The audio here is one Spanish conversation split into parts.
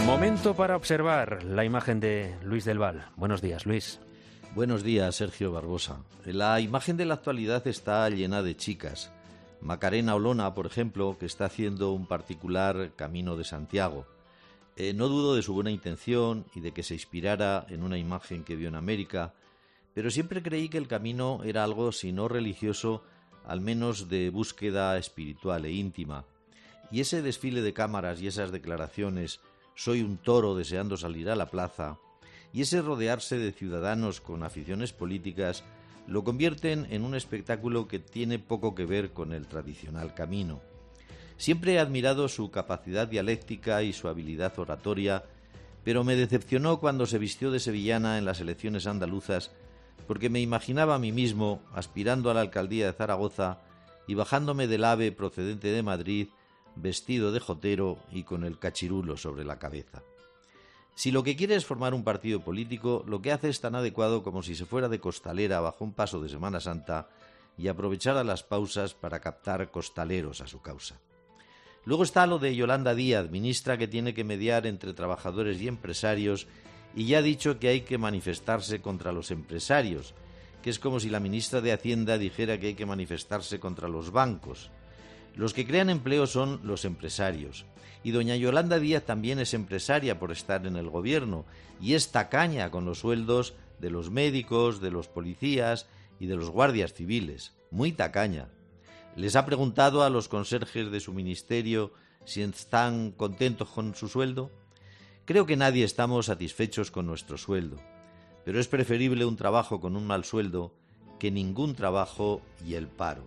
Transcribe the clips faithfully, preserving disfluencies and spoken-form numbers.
Momento para observar la imagen de Luis del Val. Buenos días, Luis. Buenos días, Sergio Barbosa. La imagen de la actualidad está llena de chicas. Macarena Olona, por ejemplo, que está haciendo un particular Camino de Santiago. Eh, no dudo de su buena intención y de que se inspirara en una imagen que vio en América, pero siempre creí que el camino era algo, si no religioso, al menos de búsqueda espiritual e íntima. Y ese desfile de cámaras y esas declaraciones, soy un toro deseando salir a la plaza, y ese rodearse de ciudadanos con aficiones políticas, lo convierten en un espectáculo que tiene poco que ver con el tradicional camino. Siempre he admirado su capacidad dialéctica y su habilidad oratoria, pero me decepcionó cuando se vistió de sevillana en las elecciones andaluzas, porque me imaginaba a mí mismo aspirando a la alcaldía de Zaragoza y bajándome del AVE procedente de Madrid, vestido de jotero y con el cachirulo sobre la cabeza. Si lo que quiere es formar un partido político, lo que hace es tan adecuado como si se fuera de costalera bajo un paso de Semana Santa y aprovechara las pausas para captar costaleros a su causa. Luego está lo de Yolanda Díaz, ministra que tiene que mediar entre trabajadores y empresarios, y ya ha dicho que hay que manifestarse contra los empresarios, que es como si la ministra de Hacienda dijera que hay que manifestarse contra los bancos. Los que crean empleo son los empresarios. Y doña Yolanda Díaz también es empresaria por estar en el gobierno y es tacaña con los sueldos de los médicos, de los policías y de los guardias civiles. Muy tacaña. Les ha preguntado a los conserjes de su ministerio si están contentos con su sueldo. Creo que nadie estamos satisfechos con nuestro sueldo, pero es preferible un trabajo con un mal sueldo que ningún trabajo y el paro.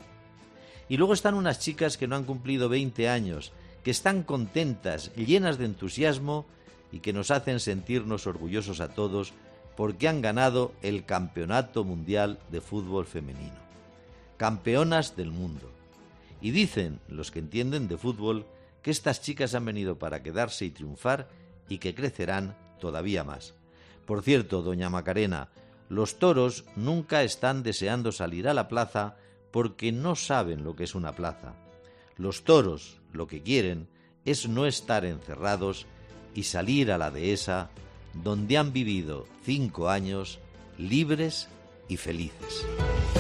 Y luego están unas chicas que no han cumplido veinte años, que están contentas, llenas de entusiasmo y que nos hacen sentirnos orgullosos a todos porque han ganado el Campeonato Mundial de Fútbol Femenino. Campeonas del mundo. Y dicen los que entienden de fútbol que estas chicas han venido para quedarse y triunfar y que crecerán todavía más. Por cierto, doña Macarena, los toros nunca están deseando salir a la plaza porque no saben lo que es una plaza. Los toros lo que quieren es no estar encerrados y salir a la dehesa donde han vivido cinco años libres y felices.